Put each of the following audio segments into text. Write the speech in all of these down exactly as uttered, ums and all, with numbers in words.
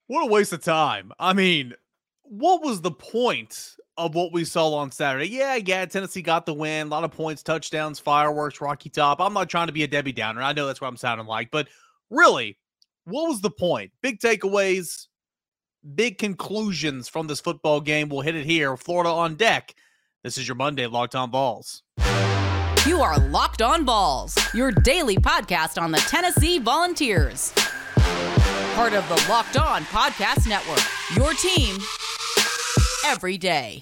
What a waste of time. I mean, what was the point of what we saw on Saturday? Yeah, yeah, Tennessee got the win. A lot of points, touchdowns, fireworks, Rocky Top. I'm not trying to be a Debbie Downer. I know that's what I'm sounding like. But really, what was the point? Big takeaways, big conclusions from this football game. We'll hit it here. Florida on deck. This is your Monday Locked On Vols. You are Locked On Vols, your daily podcast on the Tennessee Volunteers. Part of the Locked On Podcast Network, your team every day.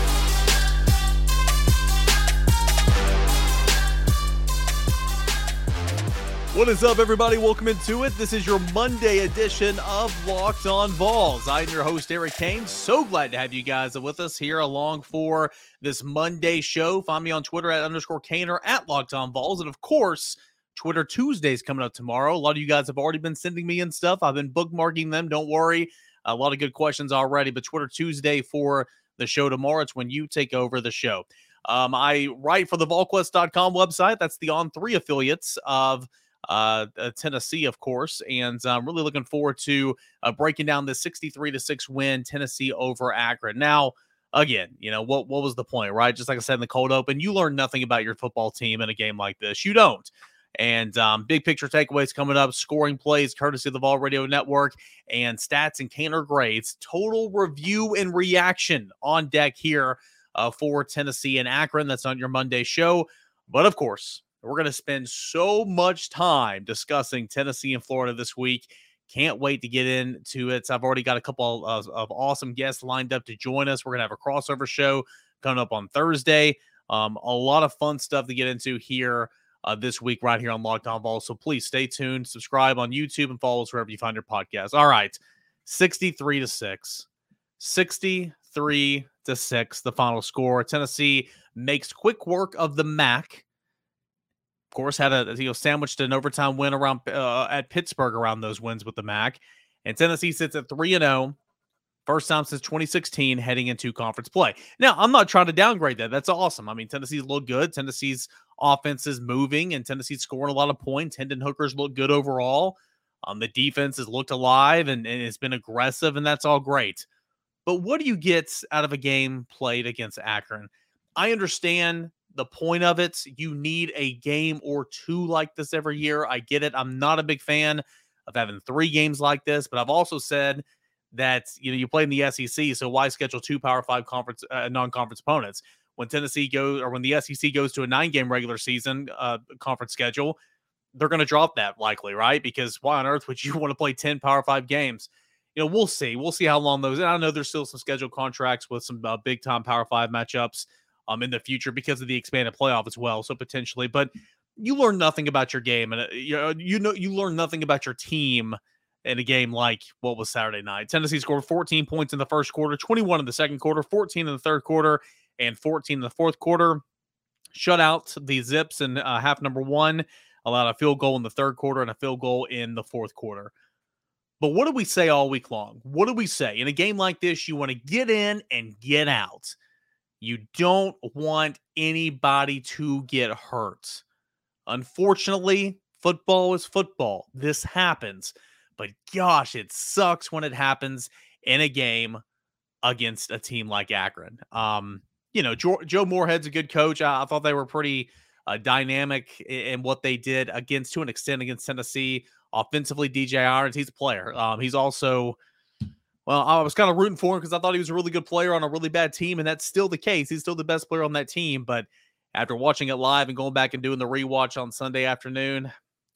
What is up, everybody? Welcome into it. This is your Monday edition of Locked On Vols. I'm your host, Eric Kane. So glad to have you guys with us here along for this Monday show. Find me on Twitter at underscore Kane or at Locked On Vols. And of course, Twitter Tuesdays coming up tomorrow. A lot of you guys have already been sending me in stuff. I've been bookmarking them. Don't worry. A lot of good questions already. But Twitter Tuesday for the show tomorrow. It's when you take over the show. Um, I write for the vol quest dot com website. That's the On three affiliates of Uh, uh, Tennessee, of course, and I'm really looking forward to uh, breaking down this sixty-three to six win Tennessee over Akron. Now, again, you know, what what was the point, right? Just like I said in the cold open, you learn nothing about your football team in a game like this. You don't. And um, big picture takeaways coming up, scoring plays courtesy of the Vol Radio Network, and stats and Kaner grades. Total review and reaction on deck here uh, for Tennessee and Akron. That's on your Monday show. But of course, we're going to spend so much time discussing Tennessee and Florida this week. Can't wait to get into it. I've already got a couple of, of awesome guests lined up to join us. We're going to have a crossover show coming up on Thursday. Um, a lot of fun stuff to get into here uh, this week right here on Locked On Vols. So please stay tuned, subscribe on YouTube, and follow us wherever you find your podcast. All right, sixty-three to six. sixty-three to six, the final score. Tennessee makes quick work of the M A C. Of course, had a you know sandwiched an overtime win around uh, at Pittsburgh around those wins with the M A C, and Tennessee sits at three and zero, first time since twenty sixteen heading into conference play. Now, I'm not trying to downgrade that. That's awesome. I mean, Tennessee's look good. Tennessee's offense is moving, and Tennessee's scoring a lot of points. Hendon Hooker's look good overall. Um, the defense has looked alive and, and it's been aggressive, and that's all great. But what do you get out of a game played against Akron? I understand the point of it. You need a game or two like this every year. I get it. I'm not a big fan of having three games like this, but I've also said that, you know, you play in the S E C, so why schedule two Power Five conference uh, non-conference opponents? When Tennessee goes, or when the S E C goes to a nine-game regular season uh, conference schedule, they're going to drop that likely, right? Because why on earth would you want to play ten Power Five games? You know, we'll see. We'll see how long those. And I know there's still some scheduled contracts with some uh, big-time Power Five matchups Um, in the future because of the expanded playoff as well, so potentially. But you learn nothing about your game, and uh, you know you know you learn nothing about your team in a game like what was Saturday night. Tennessee scored fourteen points in the first quarter, twenty-one in the second quarter, fourteen in the third quarter, and fourteen in the fourth quarter. Shut out the Zips in uh, half number one, allowed a field goal in the third quarter and a field goal in the fourth quarter. But what do we say all week long? What do we say? In a game like this, you want to get in and get out. You don't want anybody to get hurt. Unfortunately, football is football. This happens. But gosh, it sucks when it happens in a game against a team like Akron. Um, you know, Joe, Joe Moorhead's a good coach. I, I thought they were pretty uh, dynamic in, in what they did against, to an extent, against Tennessee. Offensively, D J Irons, he's a player. Um, he's also... Well, I was kind of rooting for him because I thought he was a really good player on a really bad team, and that's still the case. He's still the best player on that team. But after watching it live and going back and doing the rewatch on Sunday afternoon,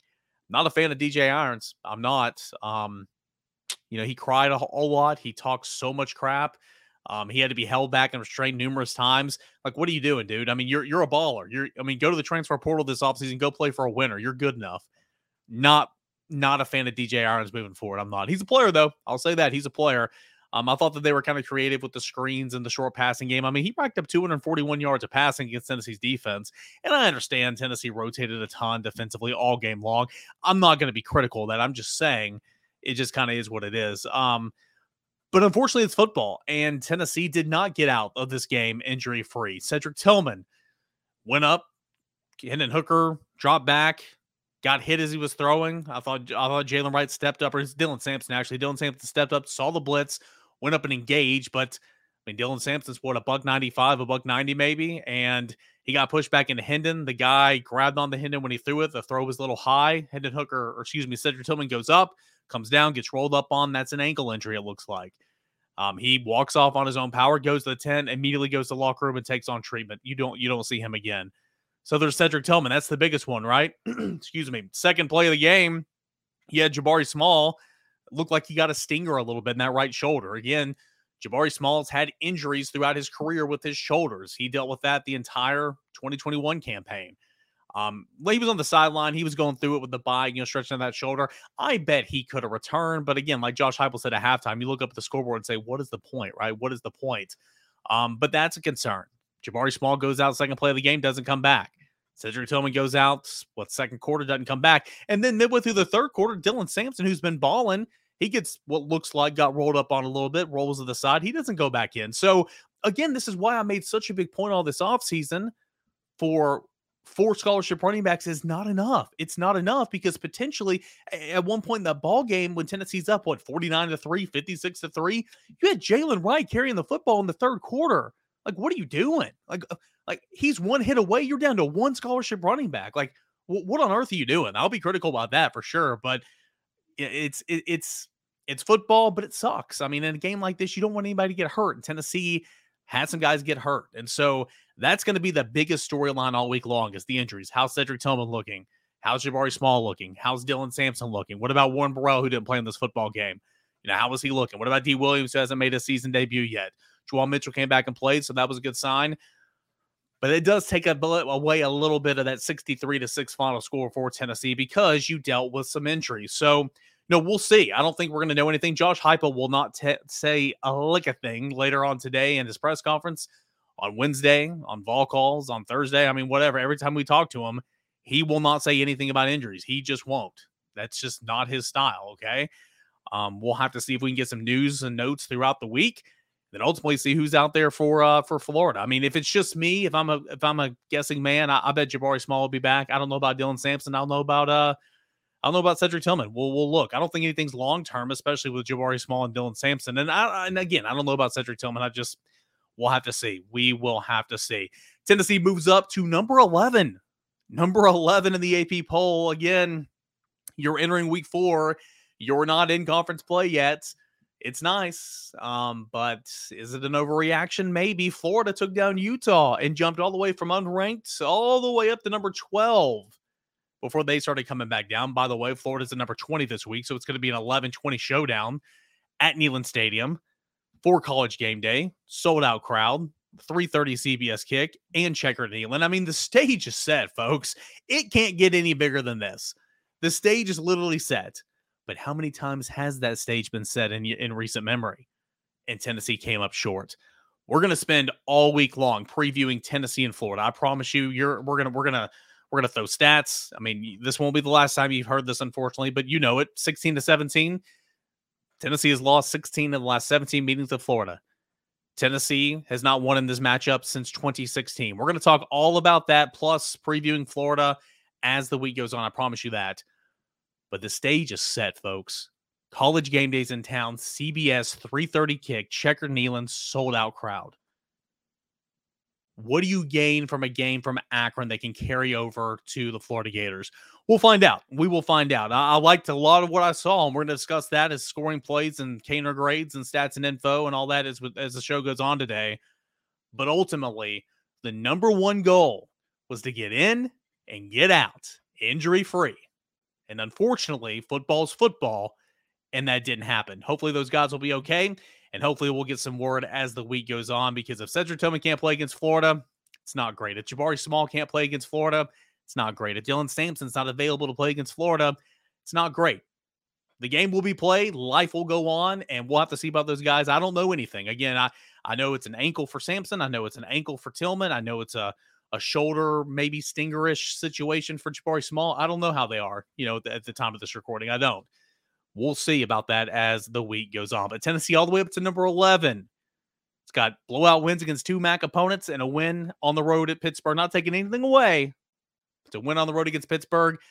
not a fan of D J Irons. I'm not. Um, you know, he cried a whole lot. He talked so much crap. Um, he had to be held back and restrained numerous times. Like, what are you doing, dude? I mean, you're you're a baller. You're, I mean, go to the transfer portal this offseason, go play for a winner. You're good enough. Not Not a fan of D J Irons moving forward. I'm not. He's a player, though. I'll say that. He's a player. Um, I thought that they were kind of creative with the screens and the short passing game. I mean, he racked up two hundred forty-one yards of passing against Tennessee's defense. And I understand Tennessee rotated a ton defensively all game long. I'm not going to be critical of that. I'm just saying it just kind of is what it is. Um, but unfortunately, it's football. And Tennessee did not get out of this game injury-free. Cedric Tillman went up. Hendon Hooker dropped back. got hit as he was throwing. I thought I thought Jalen Wright stepped up, or it's Dylan Sampson actually. Dylan Sampson stepped up, saw the blitz, went up and engaged. But I mean, Dylan Sampson's what, a buck ninety-five, a buck ninety maybe, and he got pushed back into Hendon. The guy grabbed on the Hendon when he threw it. The throw was a little high. Hendon Hooker, or excuse me, Cedric Tillman goes up, comes down, gets rolled up on. That's an ankle injury, it looks like. Um, he walks off on his own power, goes to the tent, immediately goes to the locker room and takes on treatment. You don't you don't see him again. So there's Cedric Tillman. That's the biggest one, right? Excuse me. Second play of the game, you had Jabari Small. Looked like he got a stinger a little bit in that right shoulder. Again, Jabari Small has had injuries throughout his career with his shoulders. He dealt with that the entire twenty twenty-one campaign. Um, he was on the sideline. He was going through it with the bye, you know, stretching that shoulder. I bet he could have returned. But again, like Josh Heupel said at halftime, you look up at the scoreboard and say, what is the point, right? What is the point? Um, but that's a concern. Jabari Small goes out second play of the game, doesn't come back. Cedric Tillman goes out, what, second quarter, doesn't come back. And then midway through the third quarter, Dylan Sampson, who's been balling, he gets what looks like got rolled up on a little bit, rolls to the side. He doesn't go back in. So, again, this is why I made such a big point all this offseason for four scholarship running backs is not enough. It's not enough because potentially at one point in that ball game when Tennessee's up, what, forty-nine to three, fifty-six to three, you had Jalen Wright carrying the football in the third quarter. Like, what are you doing? Like, like he's one hit away. You're down to one scholarship running back. Like, w- what on earth are you doing? I'll be critical about that for sure, but it's it, it's it's football, but it sucks. I mean, in a game like this, you don't want anybody to get hurt. And Tennessee had some guys get hurt, and so that's going to be the biggest storyline all week long is the injuries. How's Cedric Tillman looking? How's Jabari Small looking? How's Dylan Sampson looking? What about Warren Burrell, who didn't play in this football game? You know, how was he looking? What about D. Williams, who hasn't made a season debut yet? Juwan Mitchell came back and played, so that was a good sign. But it does take a, away a little bit of that sixty-three to six final score for Tennessee because you dealt with some injuries. So, no, we'll see. I don't think we're going to know anything. Josh Heupel will not t- say a lick a thing later on today in his press conference, on Wednesday, on Vol calls, on Thursday. I mean, whatever. Every time we talk to him, he will not say anything about injuries. He just won't. That's just not his style, okay? Um, we'll have to see if we can get some news and notes throughout the week. Then ultimately see who's out there for uh, for Florida. I mean, if it's just me, if I'm a if I'm a guessing man, I, I bet Jabari Small will be back. I don't know about Dylan Sampson. I don't know about uh, I don't know about Cedric Tillman. We'll we'll look. I don't think anything's long term, especially with Jabari Small and Dylan Sampson. And I and again, I don't know about Cedric Tillman. I just we'll have to see. We will have to see. Tennessee moves up to number eleven, number eleven in the A P poll. Again, you're entering week four. You're not in conference play yet. It's nice, um, but is it an overreaction? Maybe. Florida took down Utah and jumped all the way from unranked all the way up to number twelve before they started coming back down. By the way, Florida's at number twenty this week, so it's going to be an eleven twenty showdown at Neyland Stadium for College Game Day. Sold-out crowd, three thirty C B S kick, and Checker Neyland. I mean, the stage is set, folks. It can't get any bigger than this. The stage is literally set. But how many times has that stage been set in, in recent memory? And Tennessee came up short. We're going to spend all week long previewing Tennessee and Florida. I promise you, you're we're gonna we're gonna we're gonna throw stats. I mean, this won't be the last time you've heard this, unfortunately, but you know it. sixteen to seventeen. Tennessee has lost sixteen of the last seventeen meetings of Florida. Tennessee has not won in this matchup since twenty sixteen. We're going to talk all about that, plus previewing Florida as the week goes on. I promise you that. But the stage is set, folks. College Game Days in town, C B S three thirty kick, Checker Neyland, sold-out crowd. What do you gain from a game from Akron that can carry over to the Florida Gators? We'll find out. We will find out. I, I liked a lot of what I saw, and we're going to discuss that as scoring plays and Caner grades and stats and info and all that as, as the show goes on today. But ultimately, the number one goal was to get in and get out injury-free. And unfortunately, football's football, and that didn't happen. Hopefully those guys will be okay, and hopefully we'll get some word as the week goes on, because if Cedric Tillman can't play against Florida, it's not great. If Jabari Small can't play against Florida, it's not great. If Dylan Sampson's not available to play against Florida, it's not great. The game will be played, life will go on, and we'll have to see about those guys. I don't know anything. Again, I, I know it's an ankle for Sampson. I know it's an ankle for Tillman. I know it's a a shoulder, maybe stingerish situation for Jabari Small. I don't know how they are, you know, at the, at the time of this recording. I don't. We'll see about that as the week goes on. But Tennessee all the way up to number eleven. It's got blowout wins against two M A C opponents and a win on the road at Pittsburgh. Not taking anything away. It's a win on the road against Pittsburgh.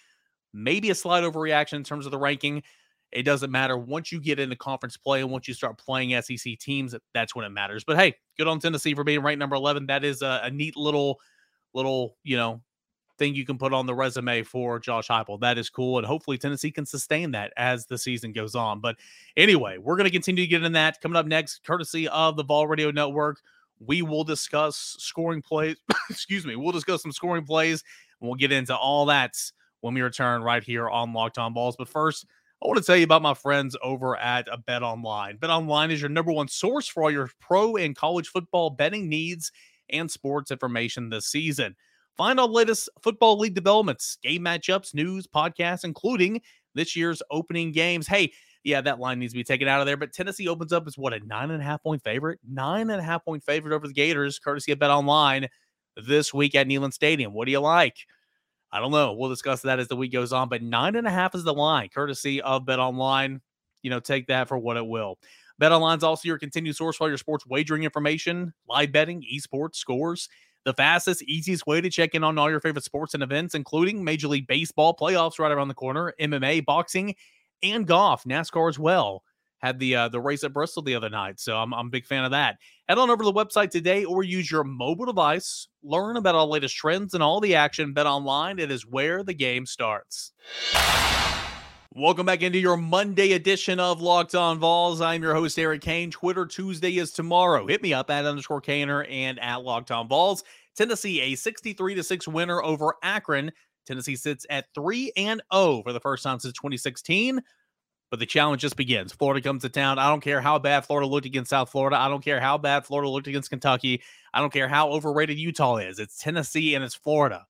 maybe a slight overreaction in terms of the ranking. It doesn't matter. Once you get into conference play and once you start playing S E C teams, that's when it matters. But hey, good on Tennessee for being ranked number eleven. That is a, a neat little, little, you know, thing you can put on the resume for Josh Heupel. That is cool. And hopefully Tennessee can sustain that as the season goes on. But anyway, we're going to continue to get in that. Coming up next, courtesy of the Vol Radio Network, we will discuss scoring plays. Excuse me. We'll discuss some scoring plays, and we'll get into all that when we return right here on Locked On Balls. But first, I want to tell you about my friends over at BetOnline. BetOnline is your number one source for all your pro and college football betting needs and sports information this season. Find all the latest football league developments, game matchups, news, podcasts, including this year's opening games. Hey, yeah, that line needs to be taken out of there, but Tennessee opens up as what, a nine and a half point favorite? Nine and a half point favorite over the Gators, courtesy of BetOnline this week at Neyland Stadium. What do you like? I don't know. We'll discuss that as the week goes on, but nine and a half is the line, courtesy of BetOnline. You know, take that for what it will. BetOnline is also your continued source for all your sports wagering information, live betting, esports, scores, the fastest, easiest way to check in on all your favorite sports and events, including Major League Baseball playoffs right around the corner, M M A, boxing, and golf, NASCAR as well. Had the uh, the race at Bristol the other night, so I'm, I'm a big fan of that. Head on over to the website today or use your mobile device. Learn about all the latest trends and all the action. BetOnline, it is where the game starts. Welcome back into your Monday edition of Locked On Vols. I'm your host, Eric Kane. Twitter Tuesday is tomorrow. Hit me up at underscore Kaner and at Locked On Vols. Tennessee, a sixty-three to six winner over Akron. Tennessee sits at three and oh for the first time since twenty sixteen. But the challenge just begins. Florida comes to town. I don't care how bad Florida looked against South Florida. I don't care how bad Florida looked against Kentucky. I don't care how overrated Utah is. It's Tennessee and it's Florida.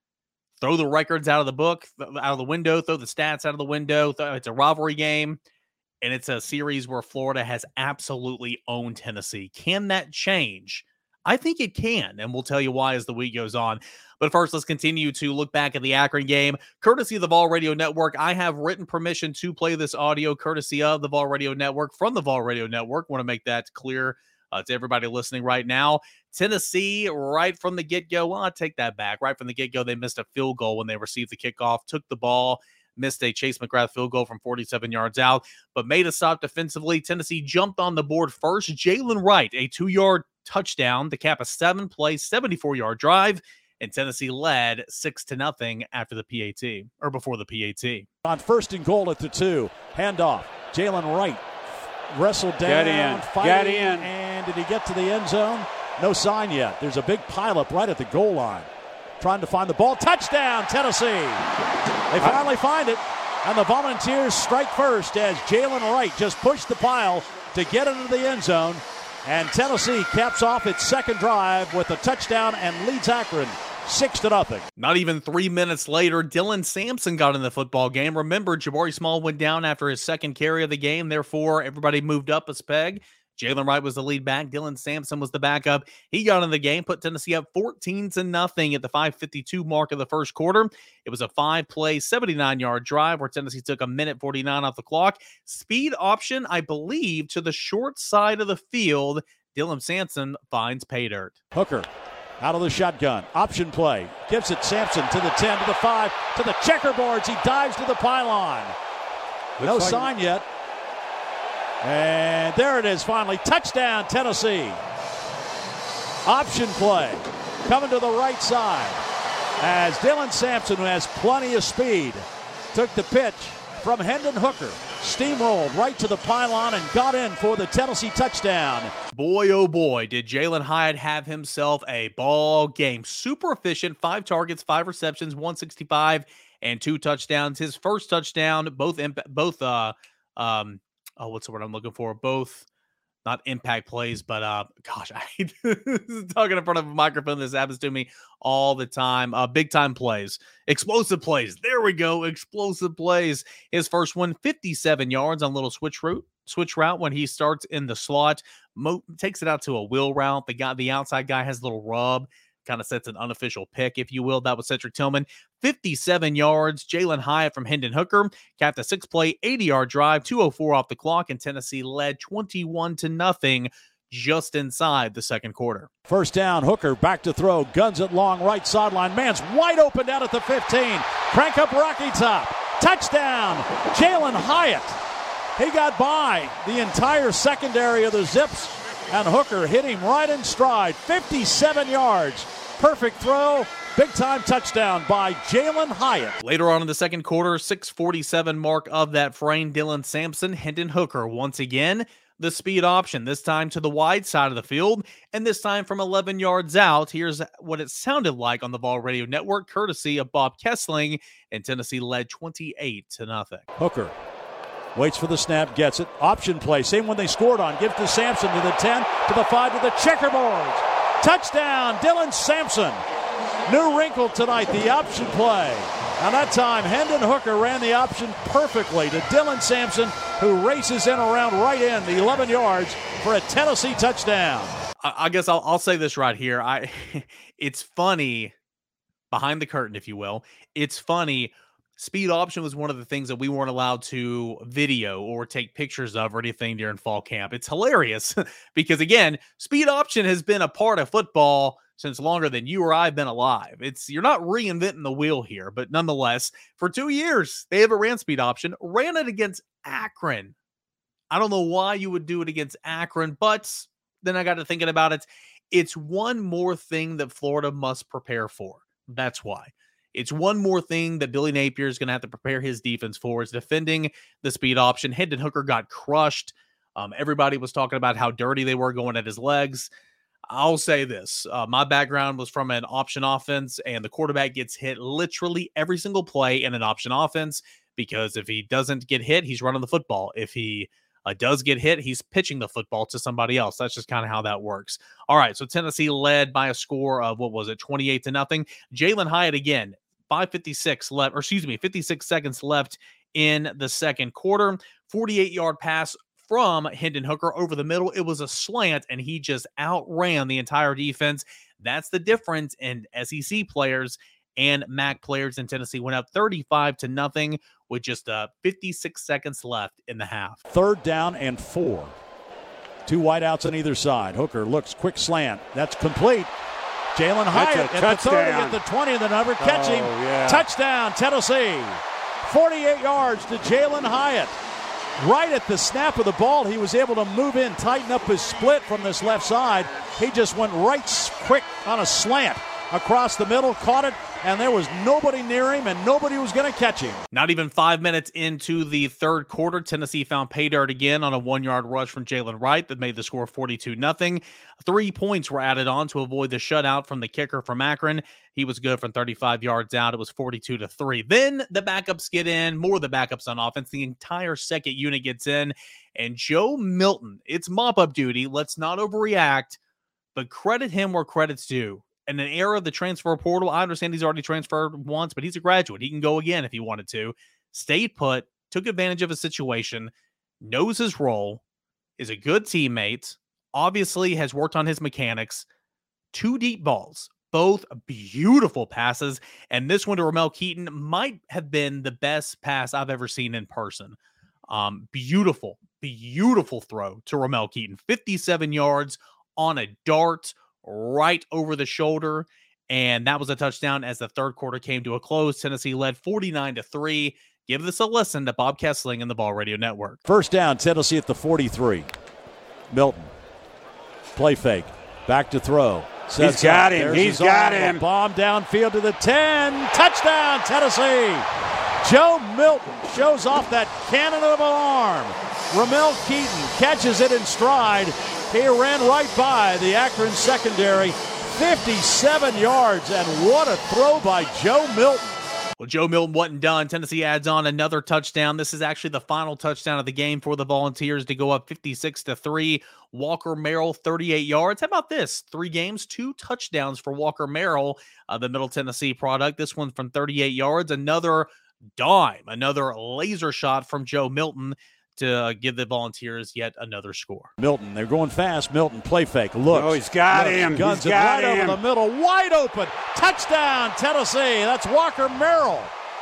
Throw the records out of the book, out of the window, throw the stats out of the window. It's a rivalry game, and it's a series where Florida has absolutely owned Tennessee. Can that change? I think it can, and we'll tell you why as the week goes on. But first, let's continue to look back at the Akron game. Courtesy of the Vol Radio Network, I have written permission to play this audio courtesy of the Vol Radio Network from the Vol Radio Network. Want to make that clear uh, to everybody listening right now. Tennessee, right from the get-go, well, I'll take that back. Right from the get-go, they missed a field goal when they received the kickoff, took the ball, missed a Chase McGrath field goal from forty-seven yards out, but made a stop defensively. Tennessee jumped on the board first. Jalen Wright, a two-yard touchdown to cap a seven-play, seventy-four-yard drive, and Tennessee led six to nothing after the P A T, or before the P A T. On first and goal at the two, handoff. Jalen Wright wrestled down, get in, fighting, get in. And did he get to the end zone? No sign yet. There's a big pileup right at the goal line. Trying to find the ball. Touchdown, Tennessee. They finally find it, and the Volunteers strike first as Jalen Wright just pushed the pile to get into the end zone. And Tennessee caps off its second drive with a touchdown and leads Akron six to nothing. Not even three minutes later, Dylan Sampson got in the football game. Remember, Jabari Small went down after his second carry of the game. Therefore, everybody moved up a peg. Jalen Wright was the lead back. Dylan Sampson was the backup. He got in the game, put Tennessee up fourteen to nothing at the five fifty-two mark of the first quarter. It was a five-play, seventy-nine-yard drive where Tennessee took a minute forty-nine off the clock. Speed option, I believe, to the short side of the field. Dylan Sampson finds pay dirt. Hooker out of the shotgun. Option play. Gives it Sampson to the ten, to the five, to the checkerboards. He dives to the pylon. No Looks like sign yet. And there it is finally. Touchdown, Tennessee. Option play. Coming to the right side. As Dylan Sampson, who has plenty of speed, took the pitch from Hendon Hooker. Steamrolled right to the pylon and got in for the Tennessee touchdown. Boy, oh boy, did Jalen Hyatt have himself a ball game. Super efficient. Five targets, five receptions, one sixty-five, and two touchdowns. His first touchdown, both, imp- both, uh, um, oh, what's the word I'm looking for? Both, not impact plays, but, uh, gosh, I hate talking in front of a microphone. This happens to me all the time. Uh, big time plays, explosive plays. There we go. Explosive plays. His first one, fifty-seven yards on a little switch route, switch route when he starts in the slot, Mo- takes it out to a wheel route. The guy, the outside guy has a little rub, kind of sets an unofficial pick, if you will. That was Cedric Tillman. fifty-seven yards. Jalen Hyatt from Hendon Hooker capped a six-play, eighty-yard drive, two oh four off the clock, and Tennessee led twenty-one to nothing just inside the second quarter. First down, Hooker back to throw, guns it long, right sideline. Man's wide open down at the fifteen. Crank up Rocky Top. Touchdown, Jalen Hyatt. He got by the entire secondary of the Zips, and Hooker hit him right in stride. fifty-seven yards. Perfect throw. Big-time touchdown by Jalen Hyatt. Later on in the second quarter, six forty-seven mark of that frame, Dylan Sampson, Hendon Hooker once again. The speed option, this time to the wide side of the field, and this time from eleven yards out. Here's what it sounded like on the Vol Radio Network, courtesy of Bob Kessling, and Tennessee led twenty-eight to nothing. Hooker waits for the snap, gets it. Option play, same one they scored on. Gives to Sampson to the ten, to the five, to the checkerboards. Touchdown, Dylan Sampson. New wrinkle tonight, the option play. And that time, Hendon Hooker ran the option perfectly to Dylan Sampson, who races in around right in the eleven yards for a Tennessee touchdown. I, I guess I'll, I'll say this right here. I, it's funny, behind the curtain, if you will. It's funny. Speed option was one of the things that we weren't allowed to video or take pictures of or anything during fall camp. It's hilarious because, again, speed option has been a part of football since longer than you or I have been alive. It's you're not reinventing the wheel here, but nonetheless, for two years, they haven't ran speed option, ran it against Akron. I don't know why you would do it against Akron, but then I got to thinking about it. It's one more thing that Florida must prepare for. That's why. It's one more thing that Billy Napier is going to have to prepare his defense for, is defending the speed option. Hendon Hooker got crushed. Um, everybody was talking about how dirty they were going at his legs. I'll say this. Uh, my background was from an option offense, and the quarterback gets hit literally every single play in an option offense, because if he doesn't get hit, he's running the football. If he uh, does get hit, he's pitching the football to somebody else. That's just kind of how that works. All right, so Tennessee led by a score of, what was it, twenty-eight to nothing. Jalen Hyatt again, five fifty-six left, or excuse me, fifty-six seconds left in the second quarter. forty-eight-yard pass from Hendon Hooker over the middle. It was a slant, and he just outran the entire defense. That's the difference in S E C players and M A C players in Tennessee. Went up thirty-five to nothing with just uh, fifty-six seconds left in the half. Third down and four. Two wideouts on either side. Hooker looks, quick slant. That's complete. Jalen Hyatt at the thirty, at the twenty, and the number. Catch him. Oh, yeah. Touchdown, Tennessee. forty-eight yards to Jalen Hyatt. Right at the snap of the ball, he was able to move in, tighten up his split from this left side. He just went right quick on a slant across the middle, caught it, and there was nobody near him, and nobody was going to catch him. Not even five minutes into the third quarter, Tennessee found pay dirt again on a one-yard rush from Jalen Wright that made the score forty-two nothing. Three points were added on to avoid the shutout from the kicker from Akron. He was good from thirty-five yards out. It was forty-two to three. Then the backups get in, more of the backups on offense. The entire second unit gets in, and Joe Milton, it's mop-up duty. Let's not overreact, but credit him where credit's due. In an era of the transfer portal, I understand he's already transferred once, but he's a graduate. He can go again if he wanted to. Stayed put, took advantage of a situation, knows his role, is a good teammate, obviously has worked on his mechanics. Two deep balls, both beautiful passes, and this one to Ramel Keaton might have been the best pass I've ever seen in person. Um, beautiful, beautiful throw to Ramel Keaton. fifty-seven yards on a dart, right over the shoulder, and that was a touchdown as the third quarter came to a close. Tennessee led forty-nine to three. Give this a listen to Bob Kessling and the Vol Radio Network. First down, Tennessee at the forty-three. Milton, play fake, back to throw. Sets He's got up. him. There's He's got arm. him. Bomb downfield to the ten. Touchdown, Tennessee. Joe Milton shows off that cannon of an arm. Ramel Keaton catches it in stride. He ran right by the Akron secondary, fifty-seven yards, and what a throw by Joe Milton. Well, Joe Milton wasn't done. Tennessee adds on another touchdown. This is actually the final touchdown of the game for the Volunteers to go up fifty-six to three. Walker Merrill, thirty-eight yards. How about this? Three games, two touchdowns for Walker Merrill, uh, the Middle Tennessee product. This one from thirty-eight yards. Another dime, another laser shot from Joe Milton to uh, give the Volunteers yet another score. Milton, they're going fast. Milton, play fake. Look. Oh, he's got looks, him. Guns he's got it right him. over the middle. Wide open. Touchdown, Tennessee. That's Walker Merrill.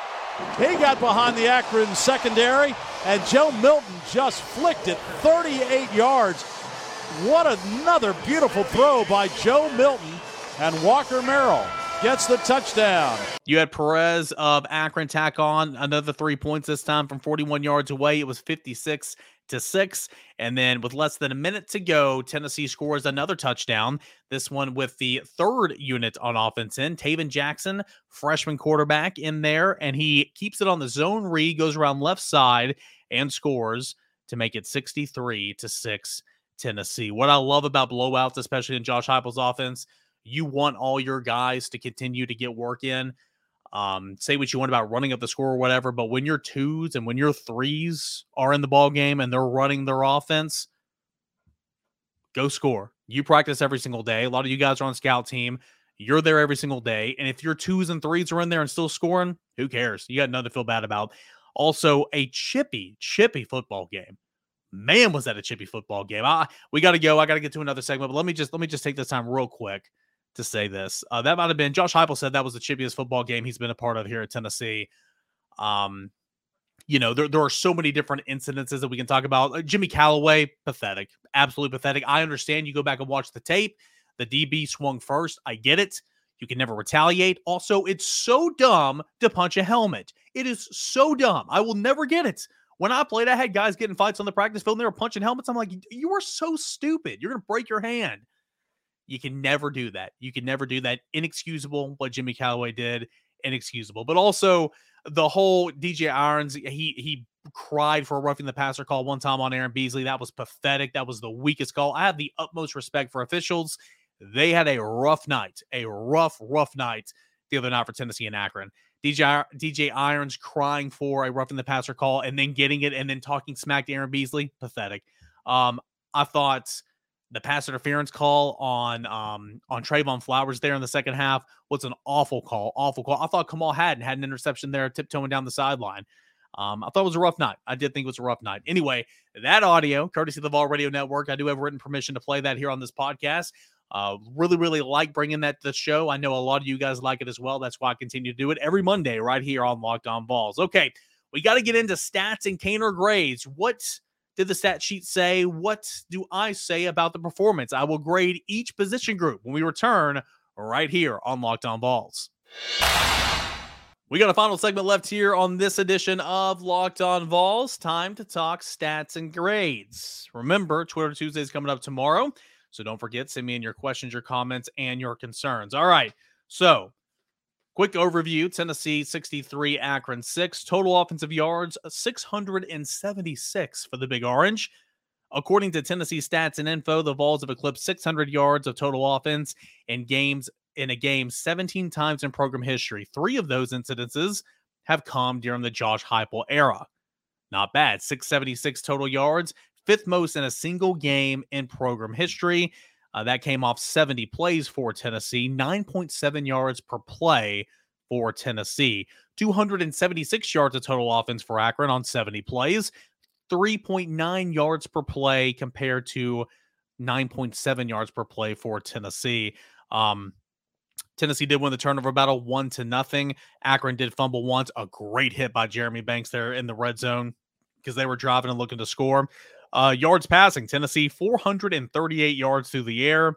He got behind the Akron secondary, and Joe Milton just flicked it thirty-eight yards. What another beautiful throw by Joe Milton, and Walker Merrill gets the touchdown. You had Perez of Akron tack on another three points this time from forty-one yards away. It was fifty-six to six. And then with less than a minute to go, Tennessee scores another touchdown. This one with the third unit on offense in. Taven Jackson, freshman quarterback, in there, and he keeps it on the zone read, goes around left side and scores to make it sixty-three to six Tennessee. What I love about blowouts, especially in Josh Heupel's offense, you want all your guys to continue to get work in. Um, say what you want about running up the score or whatever, but when your twos and when your threes are in the ball game and they're running their offense, go score. You practice every single day. A lot of you guys are on scout team. You're there every single day. And if your twos and threes are in there and still scoring, who cares? You got nothing to feel bad about. Also, a chippy, chippy football game. Man, was that a chippy football game. I, we got to go. I got to get to another segment, but let me just let me just take this time real quick to say this. Uh, that might have been, Josh Heupel said that was the chippiest football game he's been a part of here at Tennessee. Um, you know, there, there are so many different incidences that we can talk about. Uh, Jimmy Callaway, pathetic, absolutely pathetic. I understand you go back and watch the tape. The D B swung first. I get it. You can never retaliate. Also, it's so dumb to punch a helmet. It is so dumb. I will never get it. When I played, I had guys getting fights on the practice field and they were punching helmets. I'm like, you are so stupid. You're going to break your hand. You can never do that. You can never do that. Inexcusable what Jimmy Callaway did. Inexcusable. But also the whole D J Irons, he he cried for a roughing the passer call one time on Aaron Beasley. That was pathetic. That was the weakest call. I have the utmost respect for officials. They had a rough night, a rough, rough night the other night for Tennessee and Akron. D J, D J Irons crying for a roughing the passer call and then getting it and then talking smack to Aaron Beasley. Pathetic. Um, I thought the pass interference call on um, on Trayvon Flowers there in the second half was an awful call, awful call. I thought Kamal Hadden had an interception there tiptoeing down the sideline. Um, I thought it was a rough night. I did think it was a rough night. Anyway, that audio, courtesy of the Vol Radio Network, I do have written permission to play that here on this podcast. Uh, really, really like bringing that to the show. I know a lot of you guys like it as well. That's why I continue to do it every Monday right here on Locked On Vols. Okay, we got to get into stats and Caner grades. What did the stat sheet say? What do I say about the performance? I will grade each position group when we return right here on Locked On Vols. We got a final segment left here on this edition of Locked On Vols. Time to talk stats and grades. Remember, Twitter Tuesday is coming up tomorrow. So don't forget, send me in your questions, your comments, and your concerns. All right, so quick overview. Tennessee sixty-three, Akron six. Total offensive yards, six hundred seventy-six for the Big Orange. According to Tennessee Stats and Info, the Vols have eclipsed six hundred yards of total offense in games in a game seventeen times in program history. Three of those incidences have come during the Josh Heupel era. Not bad. six hundred seventy-six total yards. Fifth most in a single game in program history. Uh, that came off seventy plays for Tennessee, nine point seven yards per play for Tennessee. two hundred seventy-six yards of total offense for Akron on seventy plays, three point nine yards per play compared to nine point seven yards per play for Tennessee. Um, Tennessee did win the turnover battle one to nothing. Akron did fumble once. A great hit by Jeremy Banks there in the red zone because they were driving and looking to score. Uh, yards passing, Tennessee four hundred thirty-eight yards through the air.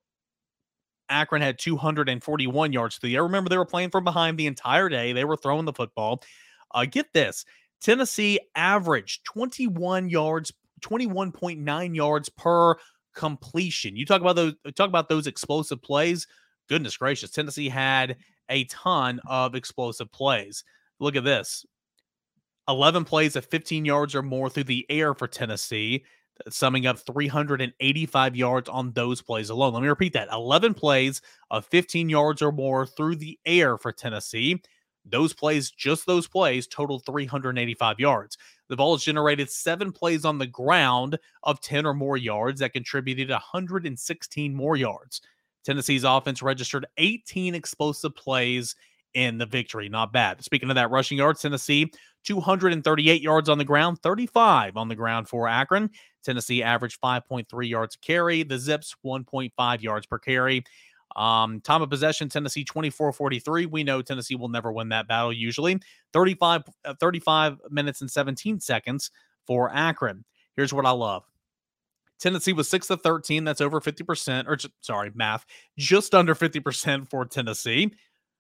Akron had two hundred forty-one yards through the air. Remember, they were playing from behind the entire day. They were throwing the football. Uh, get this, Tennessee averaged twenty-one yards, twenty-one point nine yards per completion. You talk about those, talk about those explosive plays. Goodness gracious, Tennessee had a ton of explosive plays. Look at this. eleven plays of fifteen yards or more through the air for Tennessee, summing up three hundred eighty-five yards on those plays alone. Let me repeat that. eleven plays of fifteen yards or more through the air for Tennessee. Those plays, just those plays, totaled three hundred eighty-five yards. The Vols generated seven plays on the ground of ten or more yards that contributed one hundred sixteen more yards. Tennessee's offense registered eighteen explosive plays in the victory. Not bad. Speaking of that, rushing yards, Tennessee, two hundred thirty-eight yards on the ground, thirty-five on the ground for Akron. Tennessee averaged five point three yards a carry. The Zips, one point five yards per carry. Um, time of possession, Tennessee twenty-four forty-three. We know Tennessee will never win that battle usually. thirty-five, uh, thirty-five minutes and seventeen seconds for Akron. Here's what I love. Tennessee was six of thirteen. That's over fifty percent. Or, sorry, math. Just under fifty percent for Tennessee.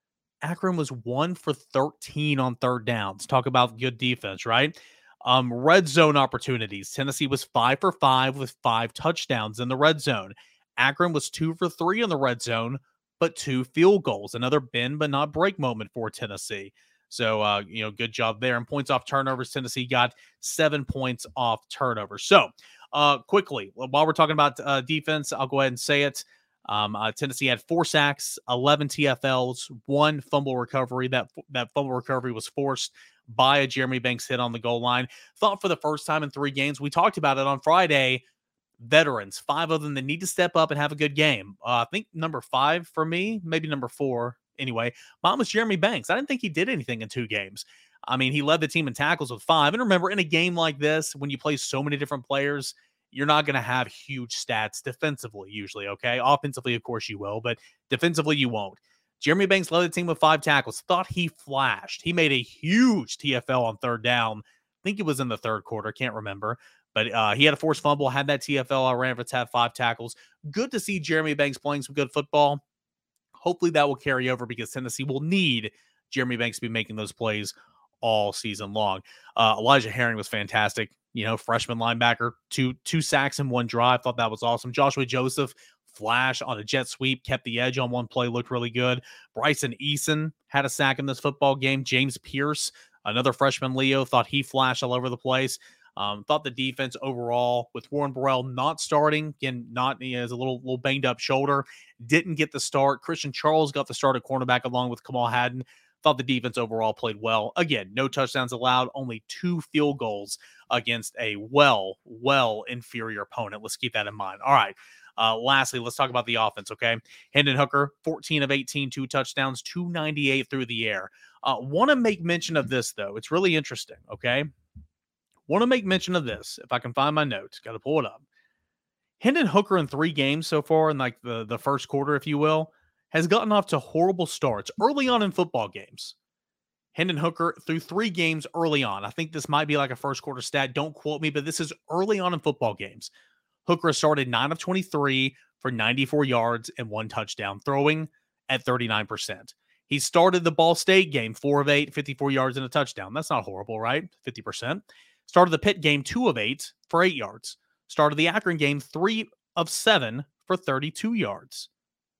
Akron was one for thirteen on third downs. Talk about good defense, right? Um, red zone opportunities. Tennessee was five for five with five touchdowns in the red zone. Akron was two for three in the red zone, but two field goals. Another bend but not break moment for Tennessee. So, uh, you know, good job there. And points off turnovers, Tennessee got seven points off turnovers. So, uh, quickly, while we're talking about uh, defense, I'll go ahead and say it. Um, uh, Tennessee had four sacks, eleven T F Ls, one fumble recovery. That that fumble recovery was forced by a Jeremy Banks hit on the goal line. Thought for the first time in three games, we talked about it on Friday, veterans, five of them that need to step up and have a good game. Uh, I think number five for me, maybe number four. Anyway, mine was Jeremy Banks. I didn't think he did anything in two games. I mean, he led the team in tackles with five. And remember, in a game like this, when you play so many different players, you're not going to have huge stats defensively usually, okay? Offensively, of course, you will, but defensively, you won't. Jeremy Banks led the team with five tackles. Thought he flashed. He made a huge T F L on third down. I think it was in the third quarter. Can't remember. But uh, he had a forced fumble, had that T F L. I ran for had five tackles. Good to see Jeremy Banks playing some good football. Hopefully that will carry over because Tennessee will need Jeremy Banks to be making those plays all season long. Uh, Elijah Herring was fantastic. You know, freshman linebacker, two two sacks in one drive. Thought that was awesome. Joshua Joseph, flash on a jet sweep, kept the edge on one play, looked really good. Bryson Eason had a sack in this football game. James Pierce, another freshman Leo, thought he flashed all over the place. Um, thought the defense overall, with Warren Burrell not starting, again, not he has a little little banged up shoulder, didn't get the start. Christian Charles got the start at cornerback along with Kamal Haddon. Thought the defense overall played well. Again, no touchdowns allowed, only two field goals against a well, well inferior opponent. Let's keep that in mind. All right. Uh, lastly, let's talk about the offense, okay? Hendon Hooker, fourteen of eighteen, two touchdowns, two ninety-eight through the air. Uh, want to make mention of this, though. It's really interesting, okay? Want to make mention of this. If I can find my notes, got to pull it up. Hendon Hooker in three games so far, in like the, the first quarter, if you will, has gotten off to horrible starts early on in football games. Hendon Hooker through three games early on. I think this might be like a first quarter stat. Don't quote me, but this is early on in football games. Hooker started nine of twenty-three for ninety-four yards and one touchdown, throwing at thirty-nine percent. He started the Ball State game, four of eight, fifty-four yards and a touchdown. That's not horrible, right? fifty percent. Started the Pitt game, two of eight for eight yards. Started the Akron game, three of seven for thirty-two yards.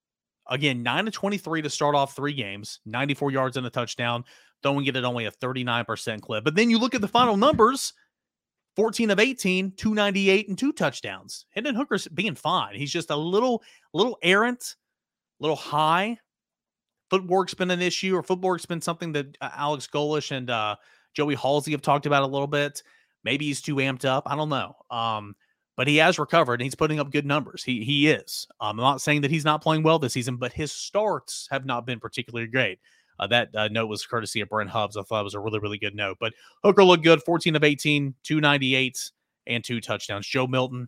Again, nine of twenty-three to start off three games, ninety-four yards and a touchdown, throwing it at only a thirty-nine percent clip. But then you look at the final numbers, fourteen of eighteen, two ninety-eight, and two touchdowns. Hendon Hooker's being fine. He's just a little, little errant, a little high. Footwork's been an issue, or footwork's been something that uh, Alex Golish and uh, Joey Halsey have talked about a little bit. Maybe he's too amped up. I don't know. Um, but he has recovered, and he's putting up good numbers. He he is. Um, I'm not saying that he's not playing well this season, but his starts have not been particularly great. Uh, that uh, note was courtesy of Brent Hubbs. I thought it was a really, really good note. But Hooker looked good, fourteen of eighteen, two ninety-eight, and two touchdowns. Joe Milton,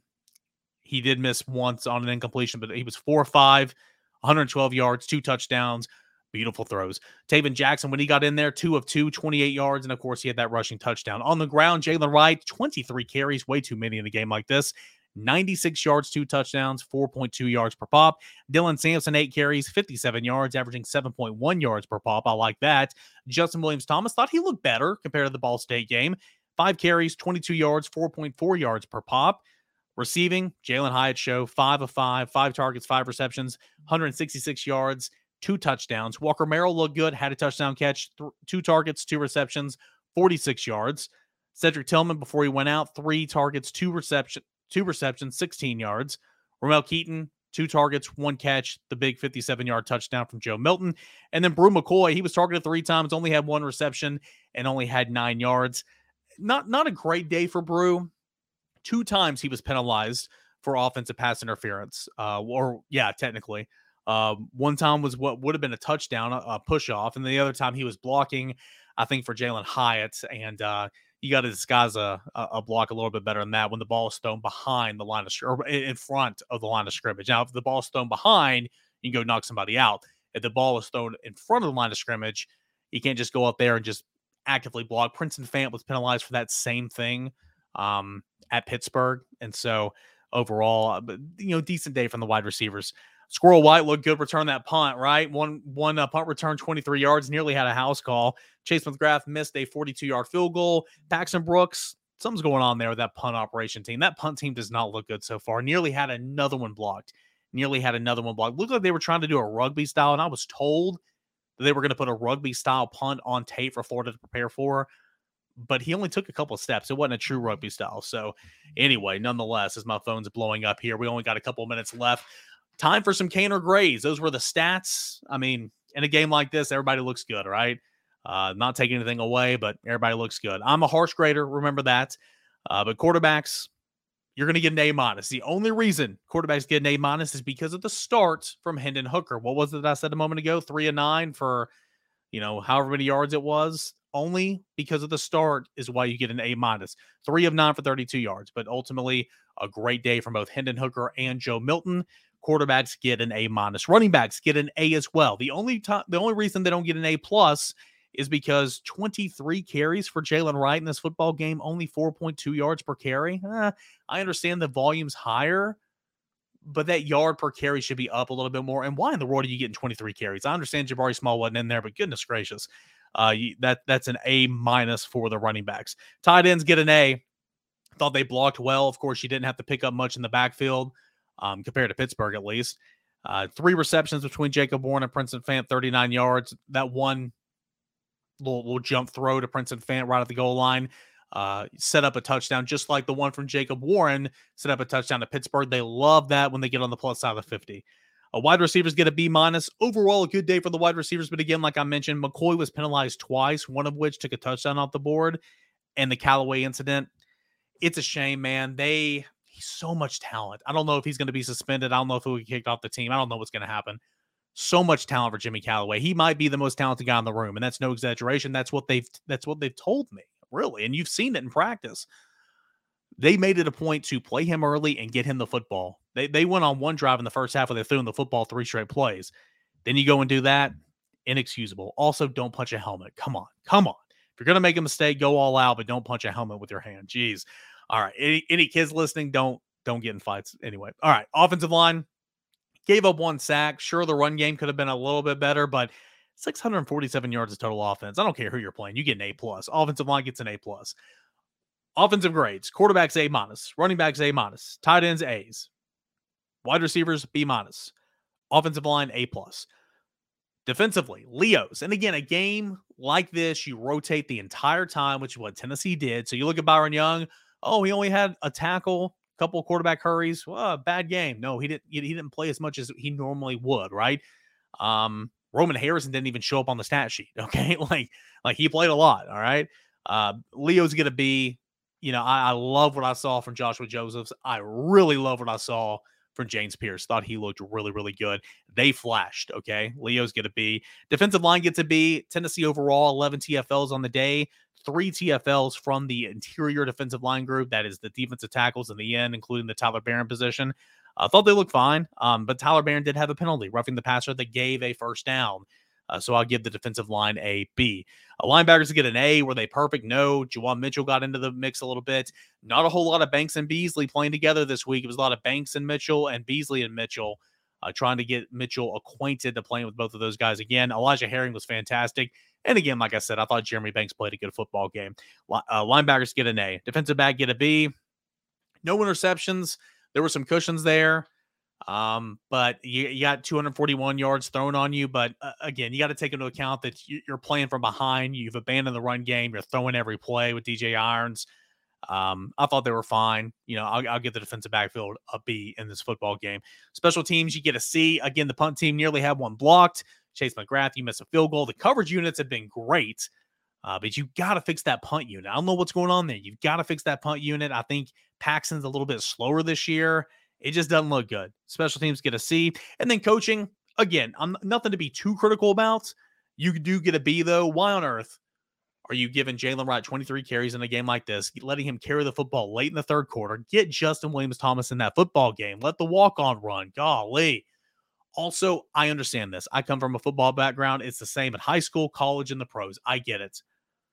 he did miss once on an incompletion, but he was four of five, one hundred twelve yards, two touchdowns. Beautiful throws. Taven Jackson, when he got in there, two of two, twenty-eight yards, and of course he had that rushing touchdown. On the ground, Jalen Wright, twenty-three carries, way too many in a game like this. ninety-six yards, two touchdowns, four point two yards per pop. Dylan Sampson, eight carries, fifty-seven yards, averaging seven point one yards per pop. I like that. Justin Williams-Thomas, thought he looked better compared to the Ball State game. Five carries, twenty-two yards, four point four yards per pop. Receiving, Jalen Hyatt show, five of five, five targets, five receptions, one hundred sixty-six yards, two touchdowns. Walker Merrill looked good, had a touchdown catch, th- two targets, two receptions, forty-six yards. Cedric Tillman, before he went out, three targets, two reception, two receptions, sixteen yards. Ramel Keaton, two targets, one catch, the big fifty-seven-yard touchdown from Joe Milton. And then Brew McCoy, he was targeted three times, only had one reception, and only had nine yards. Not, not a great day for Brew. Two times he was penalized for offensive pass interference. Uh, or, yeah, technically. Uh, one time was what would have been a touchdown, a, a push-off, and the other time he was blocking, I think, for Jalen Hyatt, and uh, you got to disguise a, a block a little bit better than that when the ball is thrown behind the line of or in front of the line of scrimmage. Now, if the ball is thrown behind, you can go knock somebody out. If the ball is thrown in front of the line of scrimmage, you can't just go up there and just actively block. Princeton Fant was penalized for that same thing um, at Pittsburgh, and so overall. But, you know, decent day from the wide receivers. Squirrel White looked good, return that punt, right? One one uh, punt return, twenty-three yards, nearly had a house call. Chase McGrath missed a forty-two-yard field goal. Paxton Brooks, something's going on there with that punt operation team. That punt team does not look good so far. Nearly had another one blocked. Nearly had another one blocked. Looked like they were trying to do a rugby style, and I was told that they were going to put a rugby style punt on tape for Florida to prepare for, but he only took a couple of steps. It wasn't a true rugby style. So anyway, nonetheless, as my phone's blowing up here, we only got a couple of minutes left. Time for some Cane or Grays. Those were the stats. I mean, in a game like this, everybody looks good, right? Uh, not taking anything away, but everybody looks good. I'm a harsh grader, remember that. Uh, but quarterbacks, you're going to get an A minus. The only reason quarterbacks get an A minus is because of the start from Hendon Hooker. What was it that I said a moment ago? Three and nine for, you know, however many yards it was. Only because of the start is why you get an A minus. Three of nine for thirty-two yards, but ultimately a great day from both Hendon Hooker and Joe Milton. Quarterbacks get an A minus. Running backs get an A as well. The only time, the only reason they don't get an A plus is because twenty-three carries for Jalen Wright in this football game, only four point two yards per carry. Eh, I understand the volume's higher, but that yard per carry should be up a little bit more. And why in the world are you getting twenty-three carries? I understand Jabari Small wasn't in there, but goodness gracious, uh, you, that that's an A minus for the running backs. Tight ends get an A. Thought they blocked well. Of course, you didn't have to pick up much in the backfield. Um, compared to Pittsburgh, at least. Uh, three receptions between Jacob Warren and Princeton Fant, thirty-nine yards. That one little, little jump throw to Princeton Fant right at the goal line uh, set up a touchdown, just like the one from Jacob Warren set up a touchdown to Pittsburgh. They love that when they get on the plus side of the fifty. Uh, wide receivers get a B minus. Overall, a good day for the wide receivers. But again, like I mentioned, McCoy was penalized twice, one of which took a touchdown off the board. And the Callaway incident, it's a shame, man. They... He's so much talent. I don't know if he's going to be suspended. I don't know if he'll get kicked off the team. I don't know what's going to happen. So much talent for Jimmy Callaway. He might be the most talented guy in the room, and that's no exaggeration. That's what they've that's what they've told me, really. And you've seen it in practice. They made it a point to play him early and get him the football. They they went on one drive in the first half where they threw him the football three straight plays. Then you go and do that. Inexcusable. Also, don't punch a helmet. Come on. Come on. If you're going to make a mistake, go all out, but don't punch a helmet with your hand. Jeez. All right. Any, any kids listening, don't don't get in fights anyway. All right. Offensive line gave up one sack. Sure, the run game could have been a little bit better, but six hundred forty-seven yards of total offense. I don't care who you're playing. You get an A plus. Offensive line gets an A plus. Offensive grades. Quarterbacks A minus. Running backs A minus. Tight ends A's. Wide receivers B minus. Offensive line A plus. Defensively, Leos. And again, a game like this, you rotate the entire time, which is what Tennessee did. So you look at Byron Young. Oh, he only had a tackle, a couple of quarterback hurries. Well, bad game. No, he didn't. He didn't play as much as he normally would, right? Um, Roman Harrison didn't even show up on the stat sheet. Okay, like like he played a lot. All right. Uh, Leo's gonna be. You know, I, I love what I saw from Joshua Josephs. I really love what I saw from James Pierce. Thought he looked really, really good. They flashed. Okay, Leo's gonna be. Defensive line gets a B. Tennessee overall, eleven T F Ls on the day. Three T F Ls from the interior defensive line group. That is the defensive tackles in the end, including the Tyler Barron position. I uh, thought they looked fine, um, but Tyler Barron did have a penalty, roughing the passer that gave a first down. Uh, so I'll give the defensive line a B. Uh, linebackers get an A. Were they perfect? No. Juwan Mitchell got into the mix a little bit. Not a whole lot of Banks and Beasley playing together this week. It was a lot of Banks and Mitchell and Beasley and Mitchell. Uh, trying to get Mitchell acquainted to playing with both of those guys again. Elijah Herring was fantastic. And again, like I said, I thought Jeremy Banks played a good football game. Uh, linebackers get an A. Defensive back get a B. No interceptions. There were some cushions there. Um, but you, you got two hundred forty-one yards thrown on you. But uh, again, you got to take into account that you, you're playing from behind. You've abandoned the run game. You're throwing every play with D J Irons. Um, I thought they were fine. You know, I'll, I'll give the defensive backfield a B in this football game. Special teams, you get a C. Again, the punt team nearly had one blocked. Chase McGrath, you missed a field goal. The coverage units have been great, uh, but you got to fix that punt unit. I don't know what's going on there. You've got to fix that punt unit. I think Paxton's a little bit slower this year. It just doesn't look good. Special teams get a C. And then coaching, again, I'm nothing to be too critical about. You do get a B, though. Why on earth are you giving Jalen Wright twenty-three carries in a game like this, letting him carry the football late in the third quarter? Get Justin Williams-Thomas in that football game. Let the walk-on run. Golly. Also, I understand this. I come from a football background. It's the same at high school, college, and the pros. I get it.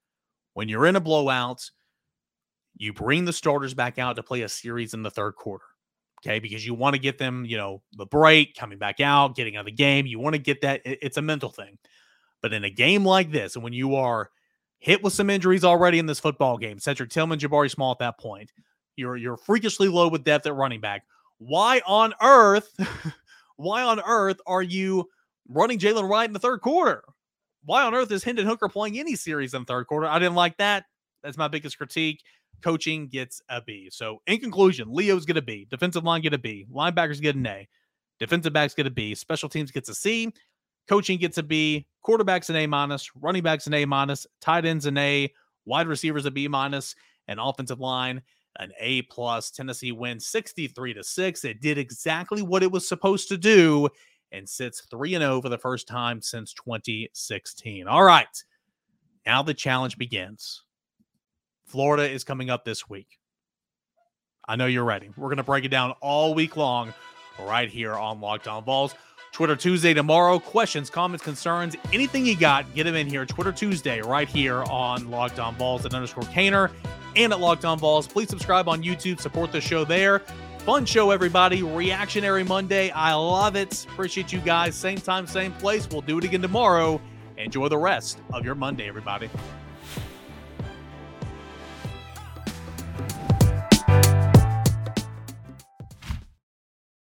When you're in a blowout, you bring the starters back out to play a series in the third quarter. Okay, because you want to get them, you know, the break, coming back out, getting out of the game. You want to get that. It's a mental thing. But in a game like this, and when you are hit with some injuries already in this football game, Cedric Tillman, Jabari Small at that point, you're you're freakishly low with depth at running back. Why on earth, why on earth are you running Jalen Wright in the third quarter? Why on earth is Hendon Hooker playing any series in the third quarter? I didn't like that. That's my biggest critique. Coaching gets a B. So in conclusion, Leo's get a B. Defensive line get a B. Linebackers get an A. Defensive backs get a B. Special teams gets a C. Coaching gets a B. Quarterbacks an A minus. Running backs an A minus. Tight ends an A. Wide receivers a B minus. And offensive line an A plus. Tennessee wins sixty-three to six. It did exactly what it was supposed to do and sits three and oh for the first time since twenty sixteen. All right. Now the challenge begins. Florida is coming up this week. I know you're ready. We're going to break it down all week long right here on Locked On Vols. Twitter Tuesday tomorrow. Questions, comments, concerns, anything you got, get them in here. Twitter Tuesday right here on Locked On Vols at underscore Kaner and at Locked On Vols. Please subscribe on YouTube. Support the show there. Fun show, everybody. Reactionary Monday. I love it. Appreciate you guys. Same time, same place. We'll do it again tomorrow. Enjoy the rest of your Monday, everybody.